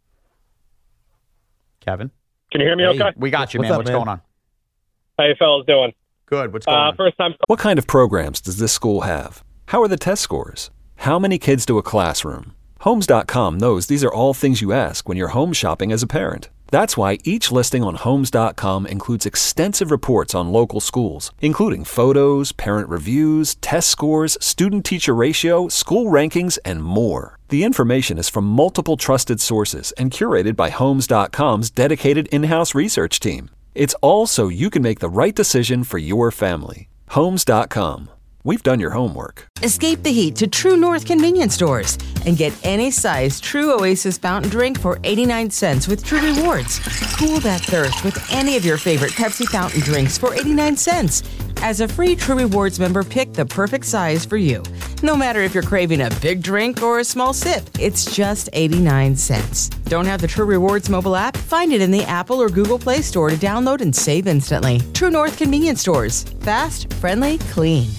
D: Kevin?
O: Can you hear me okay?
D: We got you,
E: What's
D: man.
E: up,
D: What's
E: man?
D: going on?
O: How you fellas doing?
D: Good. What's going on?
O: First time.
A: What kind of programs does this school have? How are the test scores? How many kids to a classroom? Homes.com knows these are all things you ask when you're home shopping as a parent. That's why each listing on Homes.com includes extensive reports on local schools, including photos, parent reviews, test scores, student-teacher ratio, school rankings, and more. The information is from multiple trusted sources and curated by Homes.com's dedicated in-house research team. It's all so you can make the right decision for your family. Homes.com. We've done your homework.
B: Escape the heat to True North convenience stores and get any size True Oasis fountain drink for 89 cents with True Rewards. Cool that thirst with any of your favorite Pepsi fountain drinks for 89 cents. As a free True Rewards member, pick the perfect size for you. No matter if you're craving a big drink or a small sip, it's just 89 cents. Don't have the True Rewards mobile app? Find it in the Apple or Google Play Store to download and save instantly. True North convenience stores. Fast, friendly, clean.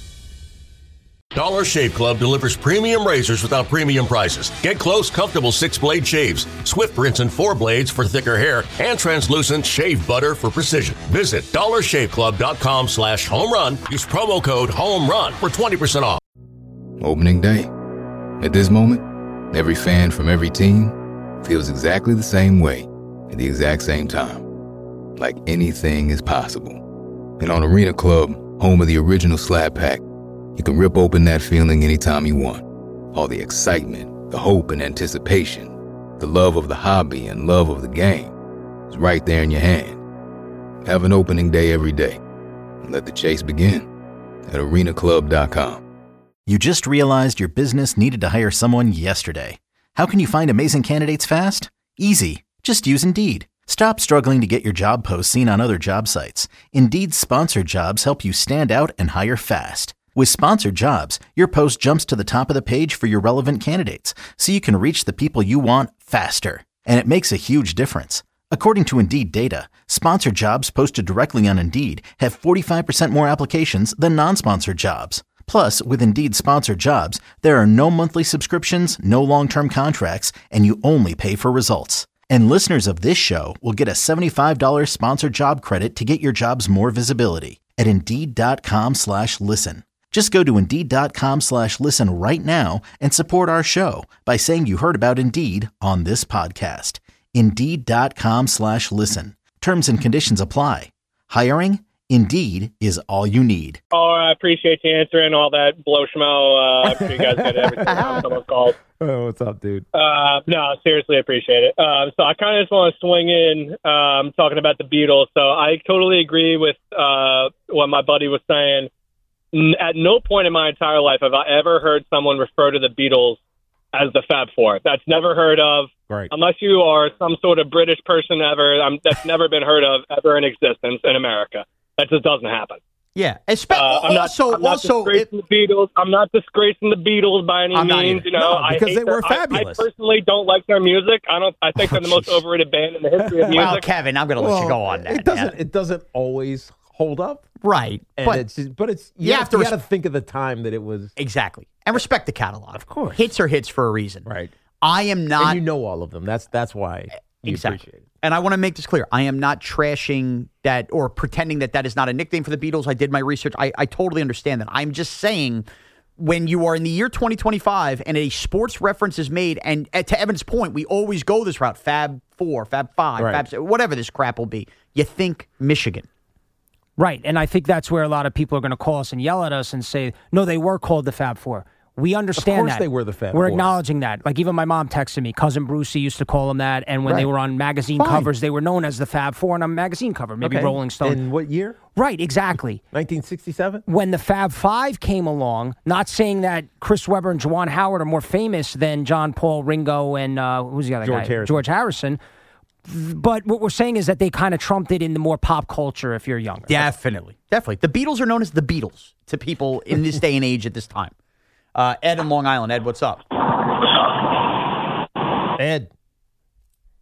C: Dollar Shave Club delivers premium razors without premium prices. Get close, comfortable 6-blade shaves, swift rinse and 4 blades for thicker hair, and translucent shave butter for precision. Visit dollarshaveclub.com/homerun. Use promo code HOMERUN for 20% off.
L: Opening day. At this moment, every fan from every team feels exactly the same way at the exact same time. Like anything is possible. And on Arena Club, home of the original Slab Pack, you can rip open that feeling anytime you want. All the excitement, the hope and anticipation, the love of the hobby and love of the game is right there in your hand. Have an opening day every day and let the chase begin at arenaclub.com.
M: You just realized your business needed to hire someone yesterday. How can you find amazing candidates fast? Easy. Just use Indeed. Stop struggling to get your job posts seen on other job sites. Indeed's sponsored jobs help you stand out and hire fast. With sponsored jobs, your post jumps to the top of the page for your relevant candidates, so you can reach the people you want faster. And it makes a huge difference. According to Indeed data, sponsored jobs posted directly on Indeed have 45% more applications than non-sponsored jobs. Plus, with Indeed sponsored jobs, there are no monthly subscriptions, no long-term contracts, and you only pay for results. And listeners of this show will get a $75 sponsored job credit to get your jobs more visibility at Indeed.com/listen. Just go to Indeed.com/listen right now and support our show by saying you heard about Indeed on this podcast. Indeed.com/listen. Terms and conditions apply. Hiring? Indeed is all you need.
O: Oh, I appreciate you answering all that blow schmo. I'm sure you guys get every time someone calls.
E: Oh, what's up, dude?
O: No, seriously, appreciate it. So I kind of just want to swing in talking about the Beatles. So I totally agree with what my buddy was saying. At no point in my entire life have I ever heard someone refer to the Beatles as the Fab Four. That's never heard of.
E: Right.
O: Unless you are some sort of British person ever. That's never been heard of ever in existence in America. That just doesn't happen.
D: Yeah.
O: I'm not disgracing the Beatles. I'm not disgracing the Beatles by any means. You know,
E: because they were fabulous.
O: I personally don't like their music. I think they're the most overrated band in the history of music.
D: Well, Kevin, I'm going to let you go on that.
E: It doesn't always hold up.
D: Right.
E: And
D: but
E: you have to think of the time that it was.
D: Exactly. And respect the catalog.
E: Of course.
D: Hits are hits for a reason.
E: Right.
D: I am not.
E: And you know all of them. That's why you appreciate it.
D: And I want to make this clear. I am not trashing that or pretending that is not a nickname for the Beatles. I did my research. I totally understand that. I'm just saying when you are in the year 2025 and a sports reference is made, and to Evan's point, we always go this route, Fab 4, Fab 5,
E: right.
D: Fab 6, whatever this crap will be. You think Michigan.
F: Right, and I think that's where a lot of people are going to call us and yell at us and say, no, they were called the Fab Four. We understand that.
E: Of course they were the Fab
F: We're
E: Four.
F: acknowledging that. Like even my mom texted me, Cousin Brucey used to call them that, and when they were on magazine covers, they were known as the Fab Four on a magazine cover, maybe Rolling Stone.
E: In what year?
F: Right, exactly.
E: 1967?
F: When the Fab Five came along, not saying that Chris Webber and Juwan Howard are more famous than John, Paul, Ringo, and who's the other guy?
E: Harrison.
F: George Harrison. But what we're saying is that they kind of trumped it in the more pop culture if you're younger.
D: Definitely. The Beatles are known as the Beatles to people in this day and age at this time. Ed in Long Island. Ed, what's up?
E: Ed.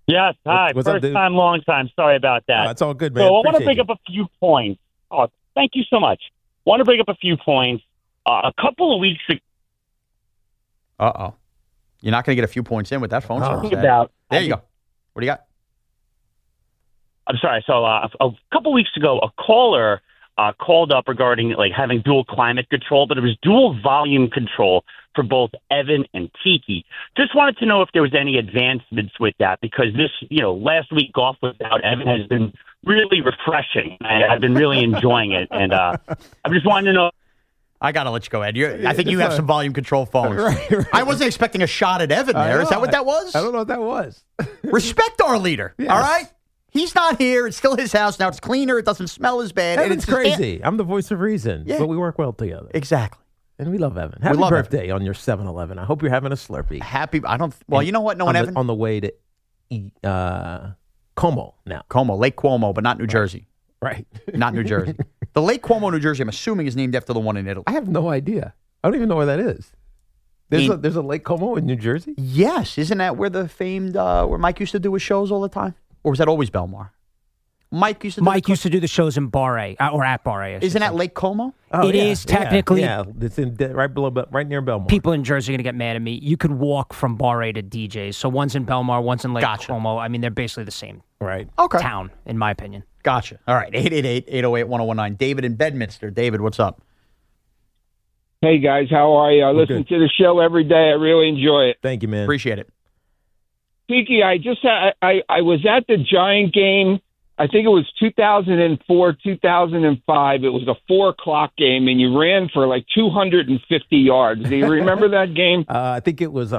P: Yes, hi.
E: What's up,
P: First
E: dude?
P: time, long time. Sorry about that.
E: Oh, it's all good, man.
P: So I want to
E: Appreciate
P: bring
E: you.
P: up a few points. Oh, thank you so much. Want to bring up a few points. A couple of weeks ago.
D: Uh-oh. You're not going to get a few points in with that phone service. There you go. What do you got?
P: I'm sorry. So a couple weeks ago, a caller called up regarding like having dual climate control, but it was dual volume control for both Evan and Tiki. Just wanted to know if there was any advancements with that, because this, last week off without Evan has been really refreshing. I've been really enjoying it, and I just wanted to know.
D: I got to let you go, Ed. I think you have some volume control phones. Right. I wasn't expecting a shot at Evan there. Is that what that was?
E: I don't know what that was.
D: Respect our leader, all right? He's not here. It's still his house now. It's cleaner. It doesn't smell as bad.
E: Evan's crazy. I'm the voice of reason, but we work well together.
D: Exactly.
E: And we love Evan. Happy birthday on your 7-Eleven. I hope you're having a Slurpee.
D: Well, you know what? No one, Evan?
E: On the way to Como now.
D: Como, Lake Como, but not New Jersey.
E: Right.
D: Not New Jersey. The Lake Como, New Jersey, I'm assuming is named after the one in Italy.
E: I have no idea. I don't even know where that is. There's a Lake Como in New Jersey?
D: Yes. Isn't that where the famed, where Mike used to do his shows all the time? Or was that always Belmar? Mike used to do
F: the shows in Barre, or at Barre.
D: Isn't that Lake Como?
F: It is technically.
E: Yeah, it's right near Belmar.
F: People in Jersey are going to get mad at me. You could walk from Barre to DJ's. So one's in Belmar, one's in Lake Como. I mean, they're basically the same town, in my opinion.
D: Gotcha. All right. 888-808-1019. David in Bedminster. David, what's up?
Q: Hey, guys. How are you? I listen to the show every day. I really enjoy it.
E: Thank you, man.
D: Appreciate it.
Q: Tiki, I was at the Giant game. I think it was 2004, 2005. It was a 4:00 game, and you ran for like 250 yards. Do you remember that game?
E: I think it was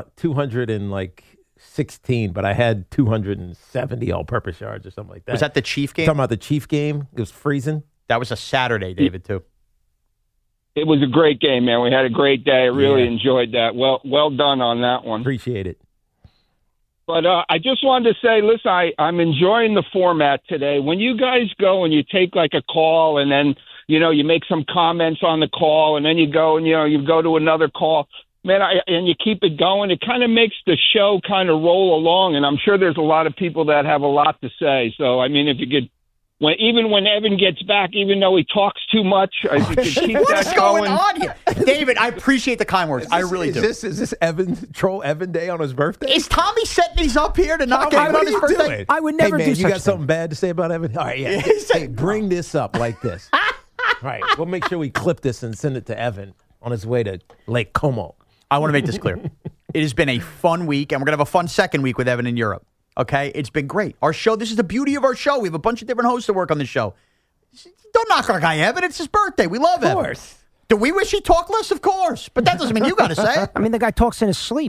E: 216, but I had 270 all-purpose yards or something like that.
D: Was that the Chief game?
E: Talking about the Chief game? It was freezing.
D: That was a Saturday, David, too.
Q: It was a great game, man. We had a great day. I really enjoyed that. Well done on that one.
E: Appreciate it.
Q: But I just wanted to say, listen, I'm enjoying the format today. When you guys go and you take like a call and then, you make some comments on the call and then you go and, you go to another call, man, and you keep it going, it kind of makes the show kind of roll along. And I'm sure there's a lot of people that have a lot to say. So, I mean, if you could, even when Evan gets back, even though he talks too much, if you could keep
D: What
Q: that
D: is going on here? David, I appreciate the kind words. I really do.
E: Is this Troll Evan Day on his birthday?
D: Is Tommy setting these up here to not get him on his birthday?
F: I would never
E: hey, man,
F: do
E: you
F: such
E: got something bad to say about Evan? All right, yeah. Hey, bring this up like this. Right. We'll make sure we clip this and send it to Evan on his way to Lake Como.
D: I want to make this clear. It has been a fun week, and we're going to have a fun second week with Evan in Europe. Okay? It's been great. Our show, this is the beauty of our show. We have a bunch of different hosts that work on the show. Don't knock our guy Evan. It's his birthday. We love Evan. Of course. Do we wish he talked less? Of course. But that doesn't mean you got to say it.
F: I mean, the guy talks in his sleep.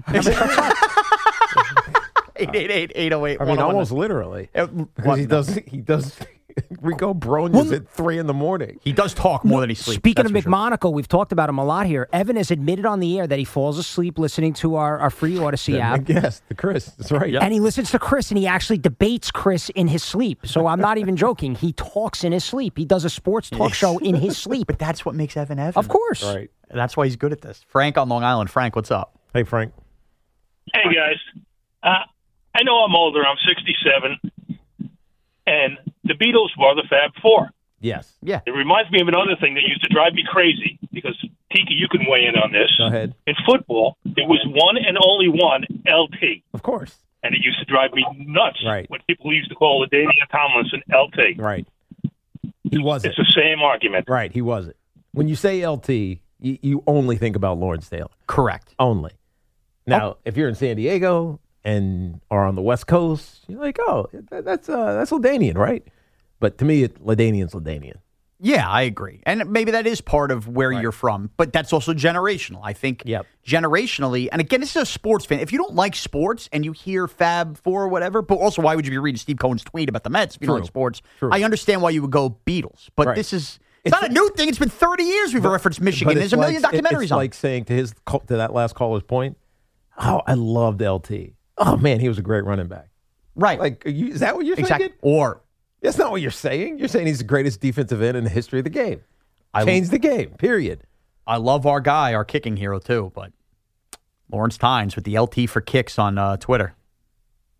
D: 888-808.
E: I mean, almost literally. Because he does Rico Brogna's at 3 a.m.
D: He does talk more than he sleeps.
F: Speaking of McMonagle, we've talked about him a lot here. Evan has admitted on the air that he falls asleep listening to our free Odyssey app.
E: Yes, the Chris. That's right.
F: And he listens to Chris, and he actually debates Chris in his sleep. So I'm not even joking. He talks in his sleep. He does a sports talk show in his sleep.
D: But that's what makes Evan Evan.
F: Of course.
E: Right.
D: That's why he's good at this. Frank on Long Island. Frank, what's up?
E: Hey, Frank.
R: Hey, guys. I know I'm older. I'm 67. And the Beatles were the Fab Four.
E: Yes.
D: Yeah.
R: It reminds me of another thing that used to drive me crazy, because, Tiki, you can weigh in on this.
E: Go ahead.
R: In football, there was one and only one LT.
E: Of course.
R: And it used to drive me nuts
E: Right.
R: when people used to call LaDainian Tomlinson LT.
E: Right. He wasn't.
R: It's the same argument.
E: Right, he wasn't. When you say LT, you only think about Lawrence Taylor.
D: Correct.
E: Only. Now, if you're in San Diego and are on the West Coast, you're like, oh, that's LaDainian, right? But to me, LaDainian's LaDainian.
D: Yeah, I agree. And maybe that is part of where you're from, but that's also generational. I think generationally, and again, this is a sports fan. If you don't like sports and you hear Fab Four or whatever, but also why would you be reading Steve Cohen's tweet about the Mets if you don't like sports?
E: True.
D: I understand why you would go Beatles, but this is... It's not a new thing. It's been 30 years we've referenced Michigan. There's a million documentaries
E: it's
D: on
E: like saying to that last caller's point, oh, I loved LT. Oh, man, he was a great running back.
D: Right.
E: Like, is that what you're thinking?
D: Or
E: that's not what you're saying. You're saying he's the greatest defensive end in the history of the game. Changed the game, period.
D: I love our guy, our kicking hero, too, but Lawrence Tynes with the LT for kicks on Twitter.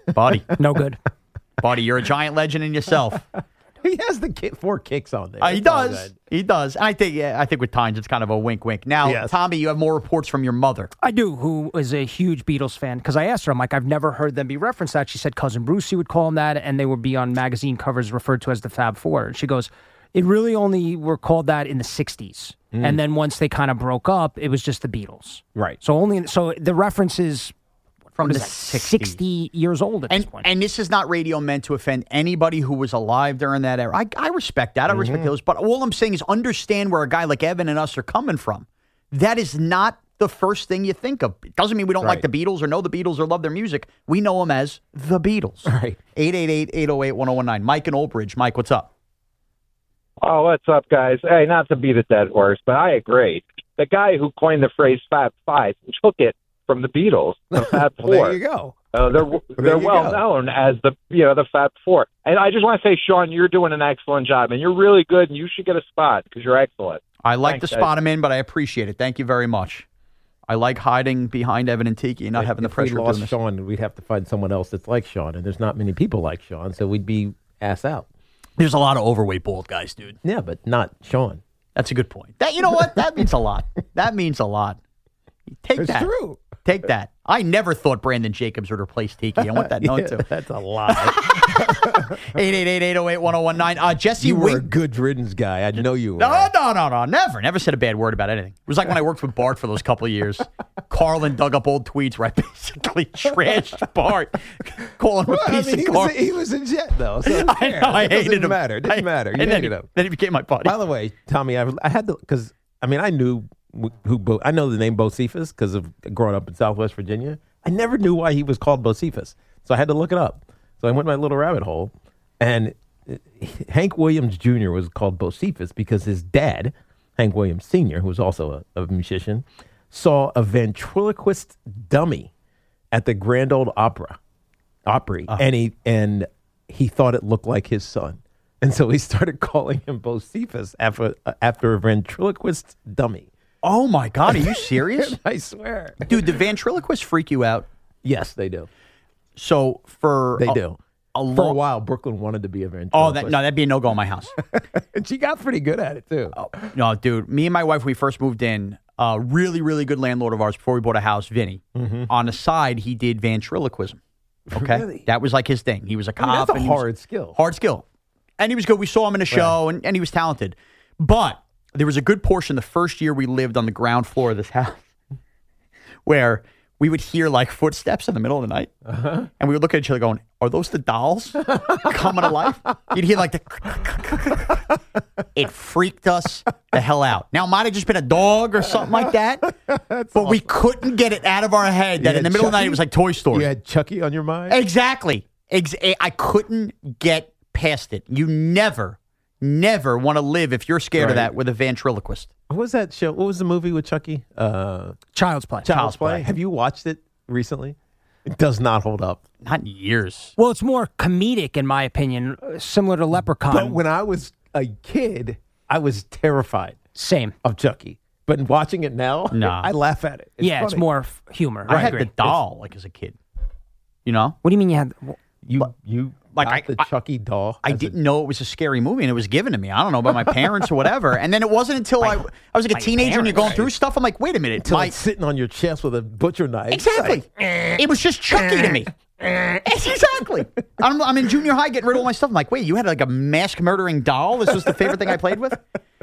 D: Buddy.
F: No good.
D: Buddy, you're a giant legend in yourself.
E: He has the 4 kicks on there.
D: He does. He does. And I think with Tynes, it's kind of a wink. Now,
E: Yes.
D: Tommy, you have more reports from your mother.
F: I do, who is a huge Beatles fan, because I asked her, I'm like, I've never heard them be referenced that. She said Cousin Brucey would call them that, and they would be on magazine covers referred to as the Fab Four. And she goes, it really only were called that in the 60s. And then once they kind of broke up, it was just the Beatles.
E: Right.
F: So the reference is
D: From
F: what
D: the
F: is that,
D: 60s.
F: 60 years old at this point.
D: And this is not radio meant to offend anybody who was alive during that era. I respect that. I respect those. But all I'm saying is understand where a guy like Evan and us are coming from. That is not the first thing you think of. It doesn't mean we don't like the Beatles or know the Beatles or love their music. We know them as the Beatles.
E: Right.
D: 888-808-1019. Mike in Old Bridge. Mike, what's up?
S: Oh, what's up, guys? Hey, not to beat a dead horse, but I agree. The guy who coined the phrase Fab Five took it from the Beatles, the Fab Four.
E: Well, there you go.
S: They're well known as the Fab Four. And I just want to say, Sean, you're doing an excellent job, and you're really good, and you should get a spot because you're excellent.
D: I like
S: Thanks,
D: to spot him in, but I appreciate it. Thank you very much. I like hiding behind Evan and Tiki and not having the pressure
E: If we
D: of
E: lost
D: doing this.
E: Sean, we'd have to find someone else that's like Sean, and there's not many people like Sean, so we'd be ass out.
D: There's a lot of overweight bald guys, dude.
E: Yeah, but not Sean.
D: That's a good point. You know what? That means a lot. That means a lot. Take
E: It's
D: that.
E: true.
D: Take that. I never thought Brandon Jacobs would replace Tiki. I want that known too.
E: That's a lie.
D: 888-808-1019. Jesse
E: You were a
D: Wink.
E: good riddance guy. I know you were.
D: No. Never said a bad word about anything. It was like when I worked with Bart for those couple of years. Carlin dug up old tweets where I basically trashed Bart, calling him a piece of garbage.
E: He was a Jet, though. So
D: I hated him.
E: It didn't matter. You
D: and then
E: hated him.
D: Then he became my buddy.
E: By the way, Tommy, I had to, because, I mean, I knew I know the name Bocephus because of growing up in Southwest Virginia. I never knew why he was called Bocephus. So I had to look it up. So I went my little rabbit hole, and Hank Williams Jr. was called Bocephus because his dad, Hank Williams Sr., who was also a musician, saw a ventriloquist dummy at the Grand Ole Opry, and he thought it looked like his son. And so he started calling him Bocephus after a ventriloquist dummy.
D: Oh, my God. Are you serious?
E: I swear.
D: Dude, the ventriloquists freak you out?
E: Yes, they do.
D: So for
E: For a while, Brooklyn wanted to be a ventriloquist.
D: That'd be a no-go in my house.
E: And she got pretty good at it, too.
D: No, dude, me and my wife, we first moved in, really, really good landlord of ours before we bought a house, Vinny. On the side, he did ventriloquism. Okay?
E: Really?
D: That was like his thing. He was a cop.
E: I mean, that's a
D: and he was-
E: hard skill.
D: Hard skill. And he was good. We saw him in a show, and he was talented. But there was a good portion the first year we lived on the ground floor of this house where we would hear like footsteps in the middle of the night. And we would look at each other going, are those the dolls coming to life? You'd hear like the... It freaked us the hell out. Now, it might have just been a dog or something like that, but we couldn't get it out of our head that in the middle of the night it was like Toy Story.
E: You had Chucky on your mind?
D: Exactly. I couldn't get past it. You never want to live if you're scared of that with a ventriloquist.
E: What was that show? What was the movie with Chucky?
F: Child's Play.
E: Child's Play. Have you watched it recently? It does not hold up.
D: Not in years.
F: Well, it's more comedic, in my opinion, similar to Leprechaun.
E: But when I was a kid, I was terrified.
F: Same.
E: Of Chucky. But watching it now, I laugh at it.
F: It's
E: funny.
F: more humor.
D: I had
F: agree.
D: the doll like as a kid. You know?
F: What do you mean you had...
E: You
D: like
E: got the Chucky doll?
D: I didn't know it was a scary movie, and it was given to me. I don't know about my parents or whatever. And then it wasn't until I was like a teenager and you're going through stuff. I'm like, wait a minute.
E: Until it's sitting on your chest with a butcher knife.
D: Exactly. It was just Chucky to me. Exactly. I'm in junior high getting rid of all my stuff. I'm like, wait, you had like a mask murdering doll? This was the favorite thing I played with?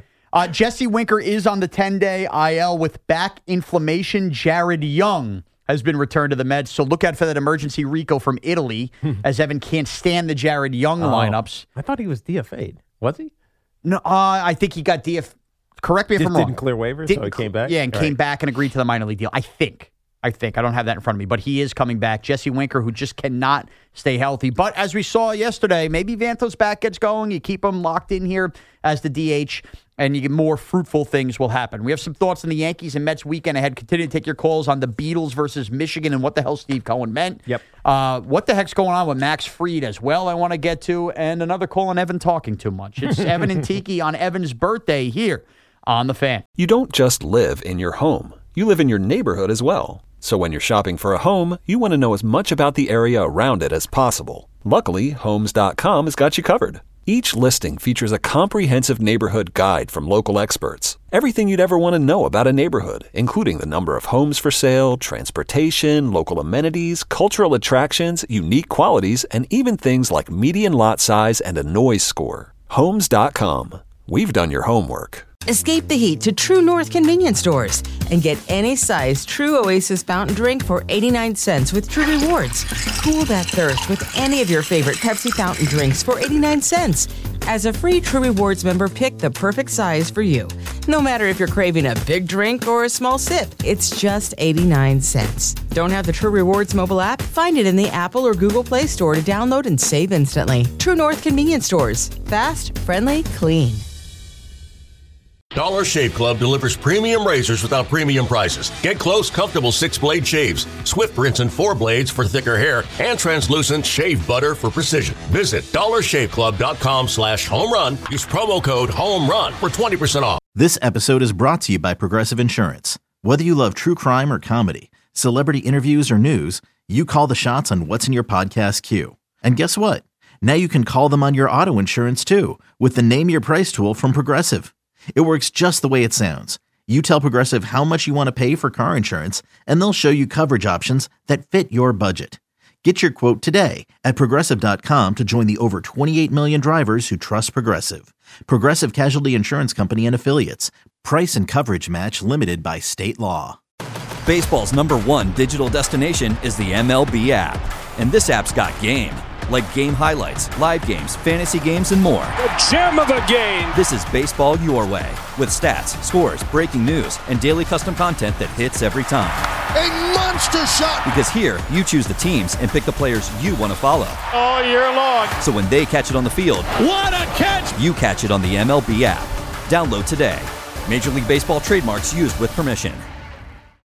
D: Jesse Winker is on the 10-day IL with back inflammation. Jared Young has been returned to the Mets, so look out for that emergency Rico from Italy, as Evan can't stand the Jared Young lineups.
E: I thought he was DFA'd. Was he?
D: No, I think he got correct me if I'm wrong.
E: Didn't clear waivers, so he came back?
D: Yeah, and
E: All
D: came
E: right.
D: back and agreed to the minor league deal. I think. I don't have that in front of me, but he is coming back. Jesse Winker, who just cannot stay healthy. But as we saw yesterday, maybe Vanto's back gets going. You keep him locked in here as the DH, and you get more fruitful things will happen. We have some thoughts on the Yankees and Mets weekend ahead. Continue to take your calls on the Beatles versus Michigan and what the hell Steve Cohen meant.
E: Yep.
D: What the heck's going on with Max Fried as well, I want to get to. And another call on Evan talking too much. It's Evan and Tiki on Evan's birthday here on The Fan.
A: You don't just live in your home. You live in your neighborhood as well. So when you're shopping for a home, you want to know as much about the area around it as possible. Luckily, Homes.com has got you covered. Each listing features a comprehensive neighborhood guide from local experts. Everything you'd ever want to know about a neighborhood, including the number of homes for sale, transportation, local amenities, cultural attractions, unique qualities, and even things like median lot size and a noise score. Homes.com. We've done your homework.
B: Escape the heat to True North convenience stores and get any size True Oasis fountain drink for 89 cents with True Rewards. Cool that thirst with any of your favorite Pepsi fountain drinks for 89 cents. As a free True Rewards member, pick the perfect size for you. No matter if you're craving a big drink or a small sip, it's just 89 cents. Don't have the True Rewards mobile app? Find it in the Apple or Google Play Store to download and save instantly. True North convenience stores. Fast, friendly, clean.
C: Dollar Shave Club delivers premium razors without premium prices. Get close, comfortable 6-blade shaves, Swift rinse and 4 blades for thicker hair, and translucent shave butter for precision. Visit dollarshaveclub.com/homerun. Use promo code HOMERUN for 20% off.
M: This episode is brought to you by Progressive Insurance. Whether you love true crime or comedy, celebrity interviews or news, you call the shots on what's in your podcast queue. And guess what? Now you can call them on your auto insurance too with the Name Your Price tool from Progressive. It works just the way it sounds. You tell Progressive how much you want to pay for car insurance, and they'll show you coverage options that fit your budget. Get your quote today at Progressive.com to join the over 28 million drivers who trust Progressive. Progressive Casualty Insurance Company and Affiliates. Price and coverage match limited by state law.
T: Baseball's #1 digital destination is the MLB app. And this app's got game. Like game highlights, live games, fantasy games, and more.
U: The gem of the game!
T: This is baseball your way, with stats, scores, breaking news, and daily custom content that hits every time.
U: A monster shot!
T: Because here, you choose the teams and pick the players you want to follow.
U: All year long.
T: So when they catch it on the field,
U: what a catch!
T: You catch it on the MLB app. Download today. Major League Baseball trademarks used with permission.